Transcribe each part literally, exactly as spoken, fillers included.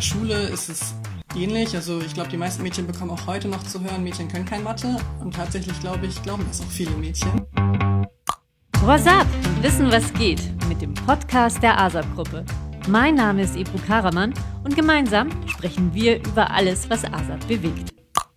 der Schule ist es ähnlich. Also ich glaube, die meisten Mädchen bekommen auch heute noch zu hören, Mädchen können kein Mathe. Und tatsächlich, glaube ich, glauben das auch viele Mädchen. What's up? Wissen, was geht? Mit dem Podcast der A S A P-Gruppe. Mein Name ist Ebru Karaman und gemeinsam sprechen wir über alles, was A S A P bewegt.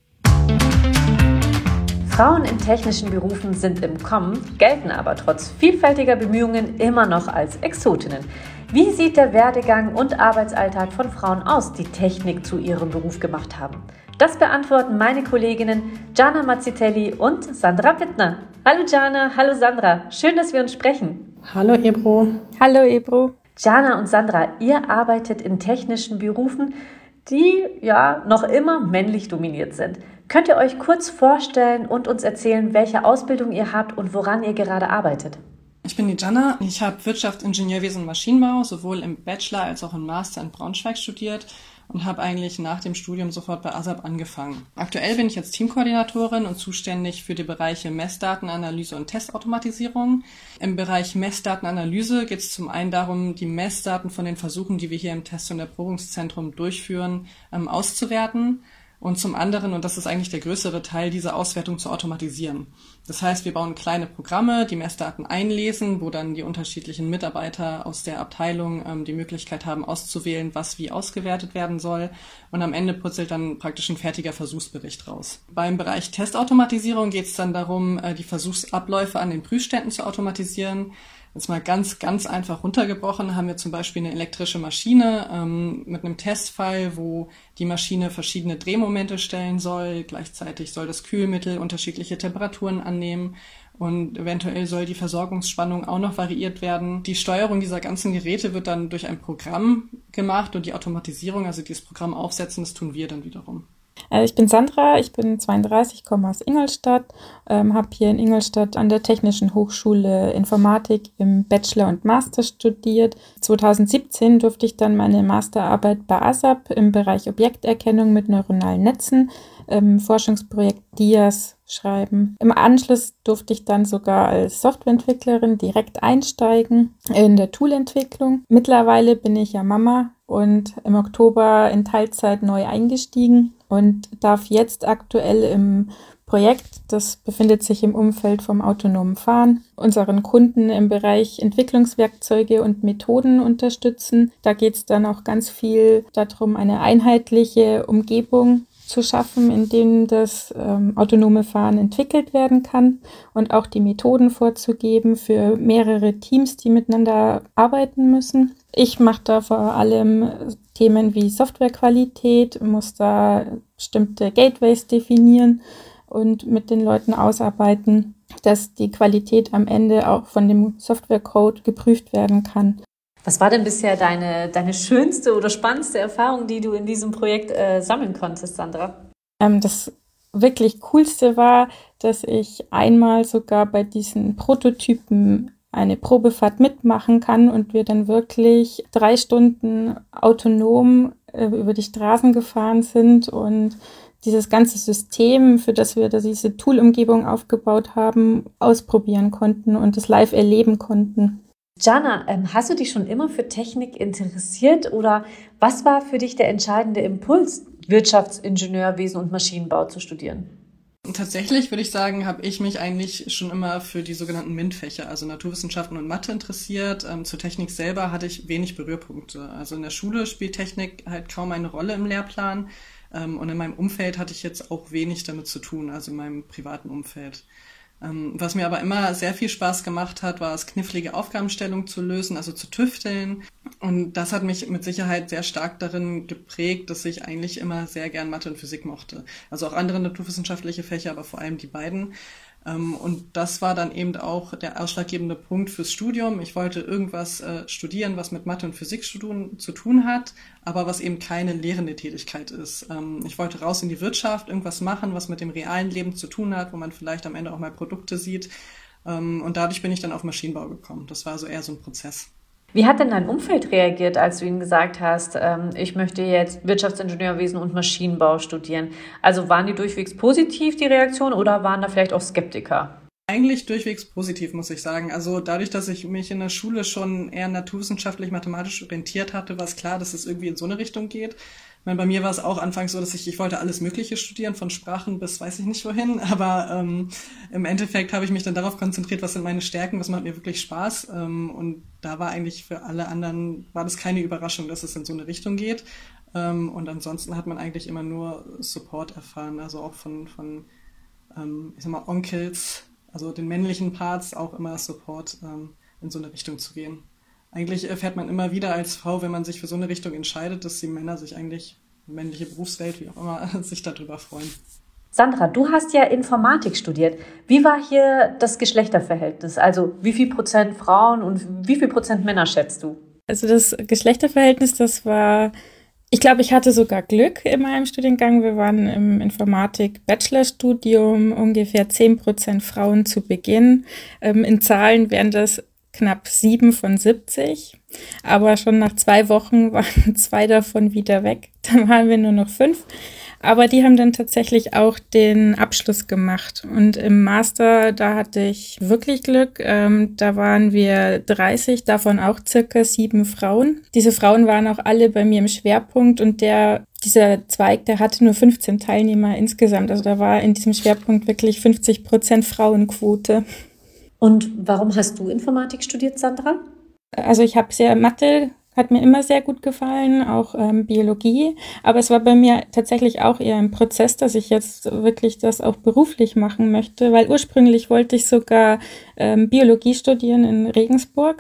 Frauen in technischen Berufen sind im Kommen, gelten aber trotz vielfältiger Bemühungen immer noch als Exotinnen. Wie sieht der Werdegang und Arbeitsalltag von Frauen aus, die Technik zu ihrem Beruf gemacht haben? Das beantworten meine Kolleginnen Gianna Mazzitelli und Sandra Wittner. Hallo Gianna, hallo Sandra, schön, dass wir uns sprechen. Hallo Ebru. Hallo Ebru. Gianna und Sandra, ihr arbeitet in technischen Berufen, die ja noch immer männlich dominiert sind. Könnt ihr euch kurz vorstellen und uns erzählen, welche Ausbildung ihr habt und woran ihr gerade arbeitet? Ich bin die Gianna. Ich habe Wirtschaftsingenieurwesen und Maschinenbau sowohl im Bachelor als auch im Master in Braunschweig studiert und habe eigentlich nach dem Studium sofort bei A S A P angefangen. Aktuell bin ich jetzt Teamkoordinatorin und zuständig für die Bereiche Messdatenanalyse und Testautomatisierung. Im Bereich Messdatenanalyse geht es zum einen darum, die Messdaten von den Versuchen, die wir hier im Test- und Erprobungszentrum durchführen, ähm, auszuwerten. Und zum anderen, und das ist eigentlich der größere Teil, diese Auswertung zu automatisieren. Das heißt, wir bauen kleine Programme, die Messdaten einlesen, wo dann die unterschiedlichen Mitarbeiter aus der Abteilung ähm, die Möglichkeit haben, auszuwählen, was wie ausgewertet werden soll. Und am Ende putzelt dann praktisch ein fertiger Versuchsbericht raus. Beim Bereich Testautomatisierung geht es dann darum, äh, die Versuchsabläufe an den Prüfständen zu automatisieren. Jetzt mal ganz, ganz einfach runtergebrochen haben wir zum Beispiel eine elektrische Maschine ähm, mit einem Testfall, wo die Maschine verschiedene Drehmomente stellen soll. Gleichzeitig soll das Kühlmittel unterschiedliche Temperaturen annehmen und eventuell soll die Versorgungsspannung auch noch variiert werden. Die Steuerung dieser ganzen Geräte wird dann durch ein Programm gemacht und die Automatisierung, also dieses Programm aufsetzen, das tun wir dann wiederum. Ich bin Sandra, ich bin zweiunddreißig, komme aus Ingolstadt, ähm, habe hier in Ingolstadt an der Technischen Hochschule Informatik im Bachelor und Master studiert. zweitausendsiebzehn durfte ich dann meine Masterarbeit bei A S A P im Bereich Objekterkennung mit neuronalen Netzen, ähm, Forschungsprojekt D I A S schreiben. Im Anschluss durfte ich dann sogar als Softwareentwicklerin direkt einsteigen in der Toolentwicklung. Mittlerweile bin ich ja Mama und im Oktober in Teilzeit neu eingestiegen und darf jetzt aktuell im Projekt, das befindet sich im Umfeld vom autonomen Fahren, unseren Kunden im Bereich Entwicklungswerkzeuge und Methoden unterstützen. Da geht es dann auch ganz viel darum, eine einheitliche Umgebung zu schaffen, in dem das ähm, autonome Fahren entwickelt werden kann und auch die Methoden vorzugeben für mehrere Teams, die miteinander arbeiten müssen. Ich mache da vor allem Themen wie Softwarequalität, muss da bestimmte Gateways definieren und mit den Leuten ausarbeiten, dass die Qualität am Ende auch von dem Softwarecode geprüft werden kann. Was war denn bisher deine, deine schönste oder spannendste Erfahrung, die du in diesem Projekt äh, sammeln konntest, Sandra? Ähm, das wirklich Coolste war, dass ich einmal sogar bei diesen Prototypen eine Probefahrt mitmachen kann und wir dann wirklich drei Stunden autonom äh, über die Straßen gefahren sind und dieses ganze System, für das wir da diese Tool-Umgebung aufgebaut haben, ausprobieren konnten und es live erleben konnten. Gianna, ähm, hast du dich schon immer für Technik interessiert oder was war für dich der entscheidende Impuls, Wirtschaftsingenieurwesen und Maschinenbau zu studieren? Tatsächlich würde ich sagen, habe ich mich eigentlich schon immer für die sogenannten MINT-Fächer, also Naturwissenschaften und Mathe, interessiert. Ähm, zur Technik selber hatte ich wenig Berührpunkte. Also in der Schule spielt Technik halt kaum eine Rolle im Lehrplan. Ähm, und in meinem Umfeld hatte ich jetzt auch wenig damit zu tun, also in meinem privaten Umfeld. Ähm, was mir aber immer sehr viel Spaß gemacht hat, war es, knifflige Aufgabenstellungen zu lösen, also zu tüfteln. Und das hat mich mit Sicherheit sehr stark darin geprägt, dass ich eigentlich immer sehr gern Mathe und Physik mochte. Also auch andere naturwissenschaftliche Fächer, aber vor allem die beiden. Und das war dann eben auch der ausschlaggebende Punkt fürs Studium. Ich wollte irgendwas äh, studieren, was mit Mathe und Physik zu tun hat, aber was eben keine lehrende Tätigkeit ist. Ähm, ich wollte raus in die Wirtschaft, irgendwas machen, was mit dem realen Leben zu tun hat, wo man vielleicht am Ende auch mal Produkte sieht. Ähm, und dadurch bin ich dann auf Maschinenbau gekommen. Das war so eher so ein Prozess. Wie hat denn dein Umfeld reagiert, als du ihnen gesagt hast, ähm, ich möchte jetzt Wirtschaftsingenieurwesen und Maschinenbau studieren? Also waren die durchwegs positiv, die Reaktion, oder waren da vielleicht auch Skeptiker? Eigentlich durchwegs positiv, muss ich sagen. Also dadurch, dass ich mich in der Schule schon eher naturwissenschaftlich, mathematisch orientiert hatte, war es klar, dass es irgendwie in so eine Richtung geht. Ich meine, bei mir war es auch anfangs so, dass ich, ich wollte alles Mögliche studieren, von Sprachen bis weiß ich nicht wohin, aber ähm, im Endeffekt habe ich mich dann darauf konzentriert, was sind meine Stärken, was macht mir wirklich Spaß. Ähm, und da war eigentlich für alle anderen, war das keine Überraschung, dass es in so eine Richtung geht. Ähm, und ansonsten hat man eigentlich immer nur Support erfahren, also auch von, von ähm, ich sag mal, Onkels, also den männlichen Parts auch immer Support, ähm, in so eine Richtung zu gehen. Eigentlich erfährt man immer wieder als Frau, wenn man sich für so eine Richtung entscheidet, dass die Männer sich eigentlich, die männliche Berufswelt, wie auch immer, sich darüber freuen. Sandra, du hast ja Informatik studiert. Wie war hier das Geschlechterverhältnis? Also wie viel Prozent Frauen und wie viel Prozent Männer schätzt du? Also das Geschlechterverhältnis, das war, ich glaube, ich hatte sogar Glück in meinem Studiengang. Wir waren im Informatik-Bachelorstudium ungefähr zehn Prozent Frauen zu Beginn. Ähm, in Zahlen wären das knapp sieben von siebzig. Aber schon nach zwei Wochen waren zwei davon wieder weg. Dann waren wir nur noch fünf. Aber die haben dann tatsächlich auch den Abschluss gemacht. Und im Master, da hatte ich wirklich Glück. Ähm, da waren wir dreißig, davon auch circa sieben Frauen. Diese Frauen waren auch alle bei mir im Schwerpunkt und der, dieser Zweig, der hatte nur fünfzehn Teilnehmer insgesamt. Also da war in diesem Schwerpunkt wirklich fünfzig Prozent Frauenquote. Und warum hast du Informatik studiert, Sandra? Also ich habe sehr Mathe, hat mir immer sehr gut gefallen, auch ähm, Biologie. Aber es war bei mir tatsächlich auch eher ein Prozess, dass ich jetzt wirklich das auch beruflich machen möchte, weil ursprünglich wollte ich sogar ähm, Biologie studieren in Regensburg.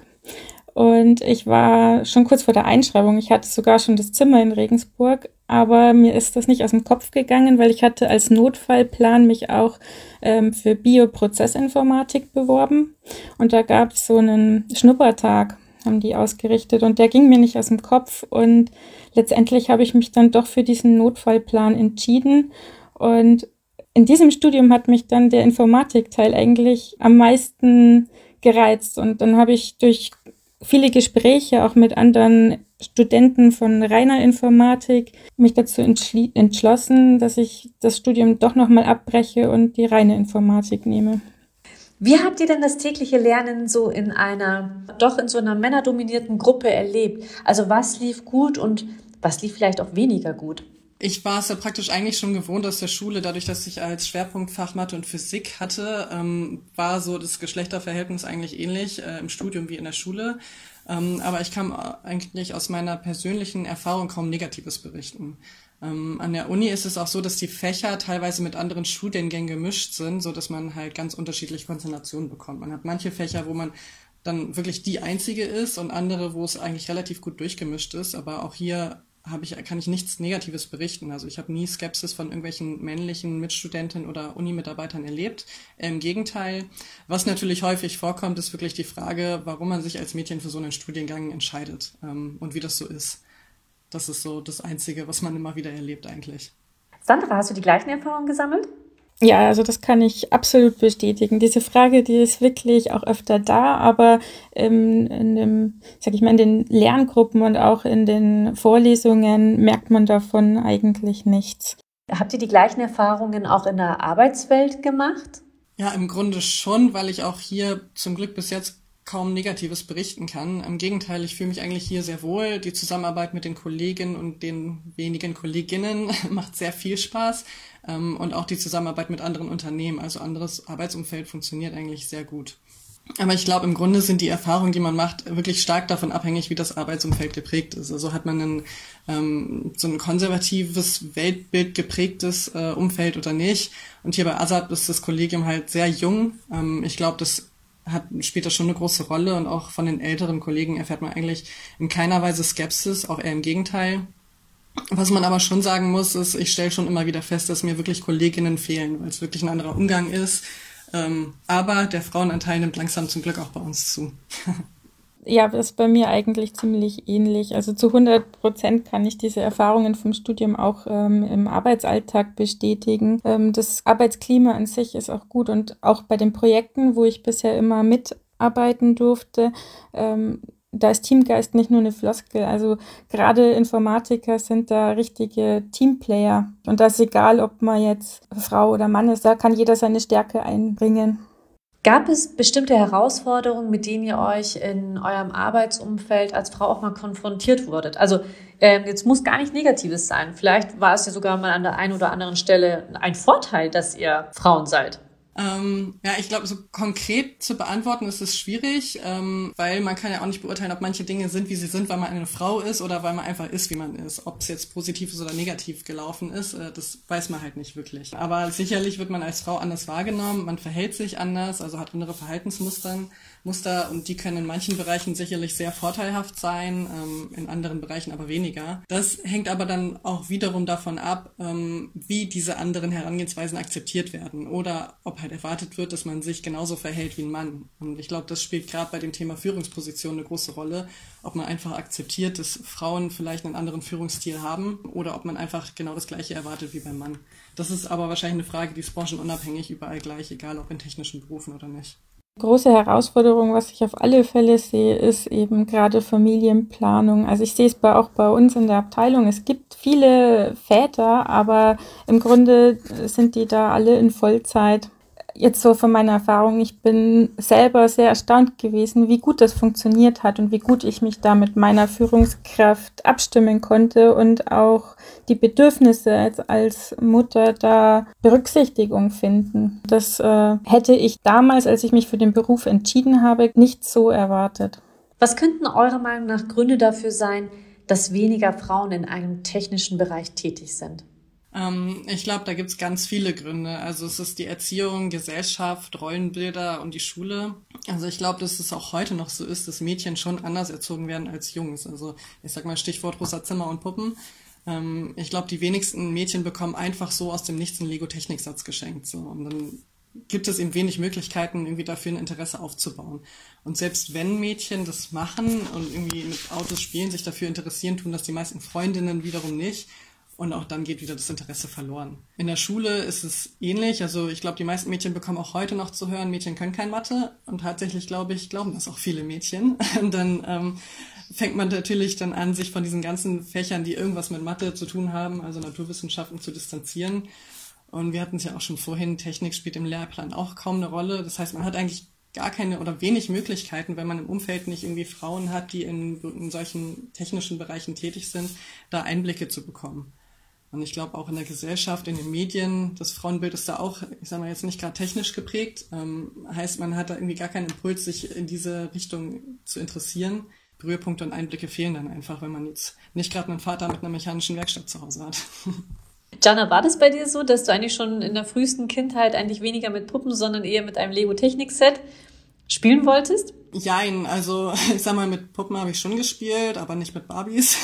Und ich war schon kurz vor der Einschreibung. Ich hatte sogar schon das Zimmer in Regensburg, aber mir ist das nicht aus dem Kopf gegangen, weil ich hatte als Notfallplan mich auch ähm, für Bioprozessinformatik beworben. Und da gab es so einen Schnuppertag, haben die ausgerichtet und der ging mir nicht aus dem Kopf und letztendlich habe ich mich dann doch für diesen Notfallplan entschieden und in diesem Studium hat mich dann der Informatikteil eigentlich am meisten gereizt und dann habe ich durch viele Gespräche auch mit anderen Studenten von reiner Informatik mich dazu entschli- entschlossen, dass ich das Studium doch nochmal abbreche und die reine Informatik nehme. Wie habt ihr denn das tägliche Lernen so in einer, doch in so einer männerdominierten Gruppe erlebt? Also was lief gut und was lief vielleicht auch weniger gut? Ich war es ja praktisch eigentlich schon gewohnt aus der Schule, dadurch, dass ich als Schwerpunktfach Mathe und Physik hatte, ähm, war so das Geschlechterverhältnis eigentlich ähnlich äh, im Studium wie in der Schule. Ähm, aber ich kann eigentlich aus meiner persönlichen Erfahrung kaum Negatives berichten. Ähm, an der Uni ist es auch so, dass die Fächer teilweise mit anderen Studiengängen gemischt sind, so dass man halt ganz unterschiedliche Konzentrationen bekommt. Man hat manche Fächer, wo man dann wirklich die einzige ist und andere, wo es eigentlich relativ gut durchgemischt ist. Aber auch hier habe ich, kann ich nichts Negatives berichten. Also ich habe nie Skepsis von irgendwelchen männlichen Mitstudenten oder Uni-Mitarbeitern erlebt. Im Gegenteil, was natürlich häufig vorkommt, ist wirklich die Frage, warum man sich als Mädchen für so einen Studiengang entscheidet ähm, und wie das so ist. Das ist so das Einzige, was man immer wieder erlebt eigentlich. Sandra, hast du die gleichen Erfahrungen gesammelt? Ja, also das kann ich absolut bestätigen. Diese Frage, die ist wirklich auch öfter da, aber ähm, in dem, sag ich mal, in den Lerngruppen und auch in den Vorlesungen merkt man davon eigentlich nichts. Habt ihr die gleichen Erfahrungen auch in der Arbeitswelt gemacht? Ja, im Grunde schon, weil ich auch hier zum Glück bis jetzt kaum Negatives berichten kann. Im Gegenteil, ich fühle mich eigentlich hier sehr wohl. Die Zusammenarbeit mit den Kollegen und den wenigen Kolleginnen macht sehr viel Spaß. Und auch die Zusammenarbeit mit anderen Unternehmen, also anderes Arbeitsumfeld, funktioniert eigentlich sehr gut. Aber ich glaube, im Grunde sind die Erfahrungen, die man macht, wirklich stark davon abhängig, wie das Arbeitsumfeld geprägt ist. Also hat man ein, ähm, so ein konservatives, Weltbild geprägtes äh, Umfeld oder nicht. Und hier bei ASAP ist das Kollegium halt sehr jung. Ähm, ich glaube, das hat spielt das schon eine große Rolle und auch von den älteren Kollegen erfährt man eigentlich in keiner Weise Skepsis, auch eher im Gegenteil. Was man aber schon sagen muss, ist, ich stelle schon immer wieder fest, dass mir wirklich Kolleginnen fehlen, weil es wirklich ein anderer Umgang ist. Ähm, aber der Frauenanteil nimmt langsam zum Glück auch bei uns zu. Ja, das ist bei mir eigentlich ziemlich ähnlich. Also zu hundert Prozent kann ich diese Erfahrungen vom Studium auch ähm, im Arbeitsalltag bestätigen. Ähm, das Arbeitsklima an sich ist auch gut und auch bei den Projekten, wo ich bisher immer mitarbeiten durfte, ähm, da ist Teamgeist nicht nur eine Floskel. Also gerade Informatiker sind da richtige Teamplayer. Und das ist egal, ob man jetzt Frau oder Mann ist, da kann jeder seine Stärke einbringen. Gab es bestimmte Herausforderungen, mit denen ihr euch in eurem Arbeitsumfeld als Frau auch mal konfrontiert wurdet? Also ähm, jetzt muss gar nicht Negatives sein. Vielleicht war es ja sogar mal an der einen oder anderen Stelle ein Vorteil, dass ihr Frauen seid. Ähm, ja, ich glaube, so konkret zu beantworten ist es schwierig, ähm, weil man kann ja auch nicht beurteilen, ob manche Dinge sind, wie sie sind, weil man eine Frau ist oder weil man einfach ist, wie man ist. Ob es jetzt positiv ist oder negativ gelaufen ist, äh, das weiß man halt nicht wirklich. Aber sicherlich wird man als Frau anders wahrgenommen, man verhält sich anders, also hat andere Verhaltensmuster Muster, und die können in manchen Bereichen sicherlich sehr vorteilhaft sein, ähm, in anderen Bereichen aber weniger. Das hängt aber dann auch wiederum davon ab, ähm, wie diese anderen Herangehensweisen akzeptiert werden oder ob halt erwartet wird, dass man sich genauso verhält wie ein Mann. Und ich glaube, das spielt gerade bei dem Thema Führungsposition eine große Rolle, ob man einfach akzeptiert, dass Frauen vielleicht einen anderen Führungsstil haben oder ob man einfach genau das Gleiche erwartet wie beim Mann. Das ist aber wahrscheinlich eine Frage, die ist branchenunabhängig überall gleich, egal ob in technischen Berufen oder nicht. Große Herausforderung, was ich auf alle Fälle sehe, ist eben gerade Familienplanung. Also ich sehe es bei, auch bei uns in der Abteilung. Es gibt viele Väter, aber im Grunde sind die da alle in Vollzeit. Jetzt so von meiner Erfahrung, ich bin selber sehr erstaunt gewesen, wie gut das funktioniert hat und wie gut ich mich da mit meiner Führungskraft abstimmen konnte und auch die Bedürfnisse als, als Mutter da Berücksichtigung finden. Das äh, hätte ich damals, als ich mich für den Beruf entschieden habe, nicht so erwartet. Was könnten eurer Meinung nach Gründe dafür sein, dass weniger Frauen in einem technischen Bereich tätig sind? Ich glaube, da gibt's ganz viele Gründe. Also es ist die Erziehung, Gesellschaft, Rollenbilder und die Schule. Also ich glaube, dass es auch heute noch so ist, dass Mädchen schon anders erzogen werden als Jungs. Also ich sag mal Stichwort rosa Zimmer und Puppen. Ich glaube, die wenigsten Mädchen bekommen einfach so aus dem Nichts einen Lego-Techniksatz geschenkt. So. Und dann gibt es eben wenig Möglichkeiten, irgendwie dafür ein Interesse aufzubauen. Und selbst wenn Mädchen das machen und irgendwie mit Autos spielen, sich dafür interessieren, tun das die meisten Freundinnen wiederum nicht. Und auch dann geht wieder das Interesse verloren. In der Schule ist es ähnlich. Also ich glaube, die meisten Mädchen bekommen auch heute noch zu hören, Mädchen können kein Mathe. Und tatsächlich, glaube ich, glauben das auch viele Mädchen. Und dann ähm, fängt man natürlich dann an, sich von diesen ganzen Fächern, die irgendwas mit Mathe zu tun haben, also Naturwissenschaften, zu distanzieren. Und wir hatten es ja auch schon vorhin, Technik spielt im Lehrplan auch kaum eine Rolle. Das heißt, man hat eigentlich gar keine oder wenig Möglichkeiten, wenn man im Umfeld nicht irgendwie Frauen hat, die in, in solchen technischen Bereichen tätig sind, da Einblicke zu bekommen. Und ich glaube auch in der Gesellschaft, in den Medien, das Frauenbild ist da auch, ich sage mal jetzt nicht gerade technisch geprägt. Ähm, heißt, man hat da irgendwie gar keinen Impuls, sich in diese Richtung zu interessieren. Berührpunkte und Einblicke fehlen dann einfach, wenn man jetzt nicht gerade einen Vater mit einer mechanischen Werkstatt zu Hause hat. Jana, war das bei dir so, dass du eigentlich schon in der frühesten Kindheit eigentlich weniger mit Puppen, sondern eher mit einem Lego-Technik-Set spielen wolltest? Jein, also ich sag mal, mit Puppen habe ich schon gespielt, aber nicht mit Barbies.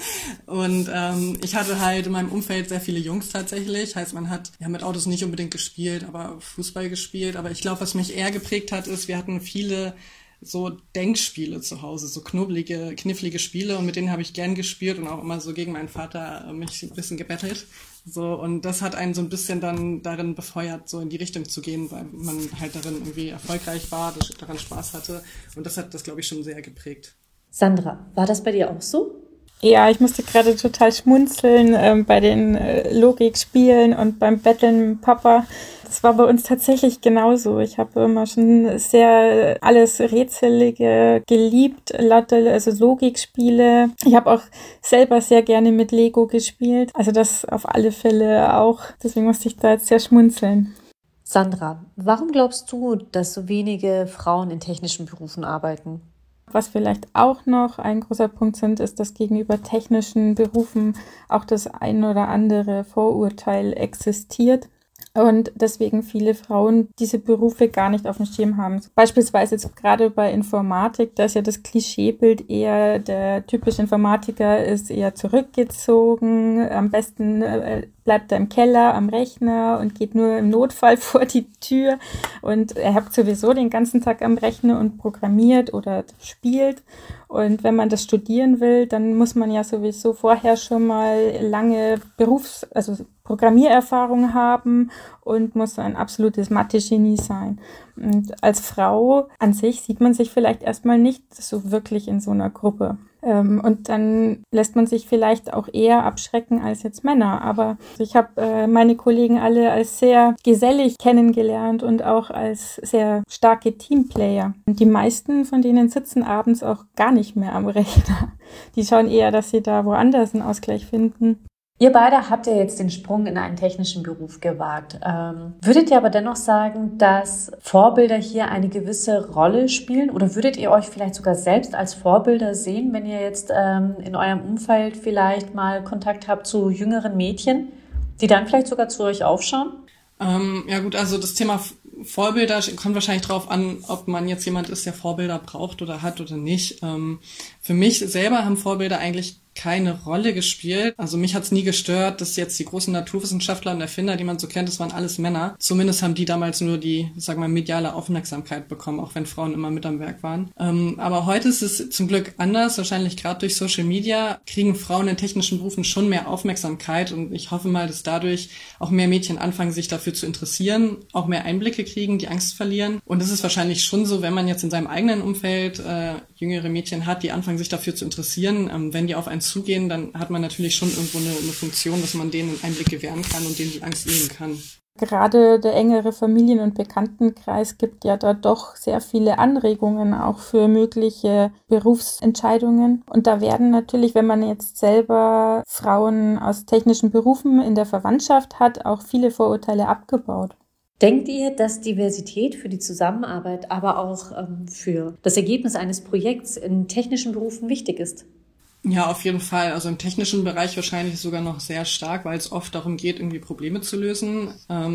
Und ähm, ich hatte halt in meinem Umfeld sehr viele Jungs tatsächlich. Heißt, man hat ja mit Autos nicht unbedingt gespielt, aber Fußball gespielt. Aber ich glaube, was mich eher geprägt hat, ist, wir hatten viele so Denkspiele zu Hause, so knubbelige, knifflige Spiele, und mit denen habe ich gern gespielt und auch immer so gegen meinen Vater mich ein bisschen gebettelt. So, und das hat einen so ein bisschen dann darin befeuert, so in die Richtung zu gehen, weil man halt darin irgendwie erfolgreich war, daran Spaß hatte, und das hat das, glaube ich, schon sehr geprägt. Sandra, war das bei dir auch so? Ja, ich musste gerade total schmunzeln äh, bei den äh, Logikspielen und beim Betteln mit Papa. Das war bei uns tatsächlich genauso. Ich habe immer schon sehr alles Rätselige geliebt, Latte, also Logikspiele. Ich habe auch selber sehr gerne mit Lego gespielt. Also das auf alle Fälle auch. Deswegen musste ich da jetzt sehr schmunzeln. Sandra, warum glaubst du, dass so wenige Frauen in technischen Berufen arbeiten? Was vielleicht auch noch ein großer Punkt sind, ist, dass gegenüber technischen Berufen auch das ein oder andere Vorurteil existiert und deswegen viele Frauen diese Berufe gar nicht auf dem Schirm haben. Beispielsweise jetzt gerade bei Informatik, da ist ja das Klischeebild eher, der typische Informatiker ist eher zurückgezogen, am besten äh, bleibt er im Keller am Rechner und geht nur im Notfall vor die Tür, und er hockt sowieso den ganzen Tag am Rechner und programmiert oder spielt. Und wenn man das studieren will, dann muss man ja sowieso vorher schon mal lange Berufs-, also Programmiererfahrung haben und muss ein absolutes Mathe-Genie sein. Und als Frau an sich sieht man sich vielleicht erstmal nicht so wirklich in so einer Gruppe. Ähm, und dann lässt man sich vielleicht auch eher abschrecken als jetzt Männer. Aber ich habe äh, meine Kollegen alle als sehr gesellig kennengelernt und auch als sehr starke Teamplayer. Und die meisten von denen sitzen abends auch gar nicht mehr am Rechner. Die schauen eher, dass sie da woanders einen Ausgleich finden. Ihr beide habt ja jetzt den Sprung in einen technischen Beruf gewagt. Ähm, würdet ihr aber dennoch sagen, dass Vorbilder hier eine gewisse Rolle spielen? Oder würdet ihr euch vielleicht sogar selbst als Vorbilder sehen, wenn ihr jetzt ähm, in eurem Umfeld vielleicht mal Kontakt habt zu jüngeren Mädchen, die dann vielleicht sogar zu euch aufschauen? Ähm, ja gut, also das Thema Vorbilder kommt wahrscheinlich drauf an, ob man jetzt jemand ist, der Vorbilder braucht oder hat oder nicht. Ähm, für mich selber haben Vorbilder eigentlich keine Rolle gespielt. Also mich hat's nie gestört, dass jetzt die großen Naturwissenschaftler und Erfinder, die man so kennt, das waren alles Männer. Zumindest haben die damals nur die, ich sag mal, mediale Aufmerksamkeit bekommen, auch wenn Frauen immer mit am Werk waren. Ähm, aber heute ist es zum Glück anders. Wahrscheinlich gerade durch Social Media kriegen Frauen in technischen Berufen schon mehr Aufmerksamkeit und ich hoffe mal, dass dadurch auch mehr Mädchen anfangen, sich dafür zu interessieren, auch mehr Einblicke kriegen, die Angst verlieren. Und es ist wahrscheinlich schon so, wenn man jetzt in seinem eigenen Umfeld äh, jüngere Mädchen hat, die anfangen, sich dafür zu interessieren, ähm, wenn die auf einen zugehen, dann hat man natürlich schon irgendwo eine, eine Funktion, dass man denen einen Einblick gewähren kann und denen die Angst nehmen kann. Gerade der engere Familien- und Bekanntenkreis gibt ja da doch sehr viele Anregungen auch für mögliche Berufsentscheidungen. Und da werden natürlich, wenn man jetzt selber Frauen aus technischen Berufen in der Verwandtschaft hat, auch viele Vorurteile abgebaut. Denkt ihr, dass Diversität für die Zusammenarbeit, aber auch ähm, für das Ergebnis eines Projekts in technischen Berufen wichtig ist? Ja, auf jeden Fall. Also im technischen Bereich wahrscheinlich sogar noch sehr stark, weil es oft darum geht, irgendwie Probleme zu lösen.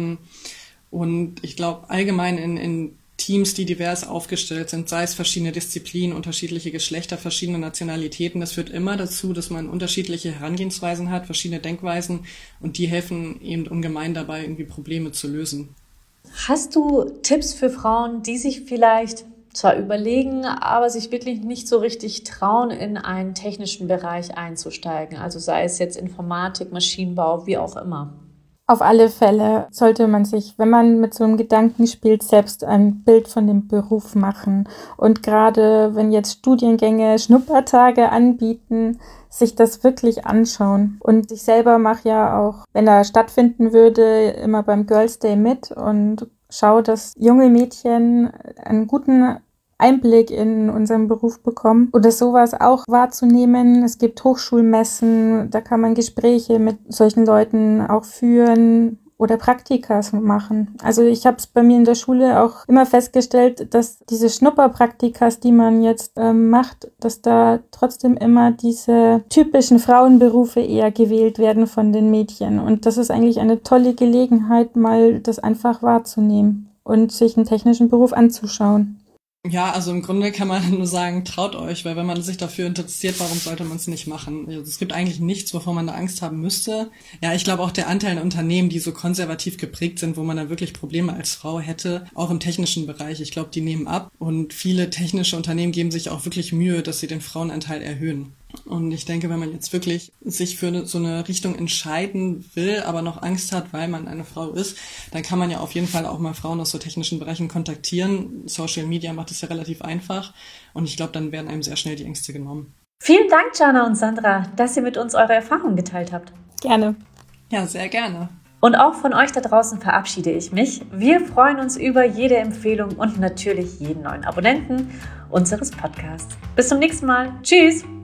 Und ich glaube allgemein in, in Teams, die divers aufgestellt sind, sei es verschiedene Disziplinen, unterschiedliche Geschlechter, verschiedene Nationalitäten, das führt immer dazu, dass man unterschiedliche Herangehensweisen hat, verschiedene Denkweisen und die helfen eben ungemein dabei, irgendwie Probleme zu lösen. Hast du Tipps für Frauen, die sich vielleicht zwar überlegen, aber sich wirklich nicht so richtig trauen, in einen technischen Bereich einzusteigen? Also sei es jetzt Informatik, Maschinenbau, wie auch immer. Auf alle Fälle sollte man sich, wenn man mit so einem Gedanken spielt, selbst ein Bild von dem Beruf machen. Und gerade wenn jetzt Studiengänge Schnuppertage anbieten, sich das wirklich anschauen. Und ich selber mache ja auch, wenn er stattfinden würde, immer beim Girls Day mit und schaue, dass junge Mädchen einen guten Einblick in unseren Beruf bekommen oder sowas auch wahrzunehmen. Es gibt Hochschulmessen, da kann man Gespräche mit solchen Leuten auch führen oder Praktikas machen. Also ich habe es bei mir in der Schule auch immer festgestellt, dass diese Schnupperpraktikas, die man jetzt ähm, macht, dass da trotzdem immer diese typischen Frauenberufe eher gewählt werden von den Mädchen. Und das ist eigentlich eine tolle Gelegenheit, mal das einfach wahrzunehmen und sich einen technischen Beruf anzuschauen. Ja, also im Grunde kann man nur sagen, traut euch, weil wenn man sich dafür interessiert, warum sollte man es nicht machen? Also es gibt eigentlich nichts, wovor man da Angst haben müsste. Ja, ich glaube auch der Anteil an Unternehmen, die so konservativ geprägt sind, wo man da wirklich Probleme als Frau hätte, auch im technischen Bereich, ich glaube, die nehmen ab. Und viele technische Unternehmen geben sich auch wirklich Mühe, dass sie den Frauenanteil erhöhen. Und ich denke, wenn man jetzt wirklich sich für eine, so eine Richtung entscheiden will, aber noch Angst hat, weil man eine Frau ist, dann kann man ja auf jeden Fall auch mal Frauen aus so technischen Bereichen kontaktieren. Social Media macht es ja relativ einfach und ich glaube, dann werden einem sehr schnell die Ängste genommen. Vielen Dank, Jana und Sandra, dass ihr mit uns eure Erfahrungen geteilt habt. Gerne. Ja, sehr gerne. Und auch von euch da draußen verabschiede ich mich. Wir freuen uns über jede Empfehlung und natürlich jeden neuen Abonnenten unseres Podcasts. Bis zum nächsten Mal. Tschüss!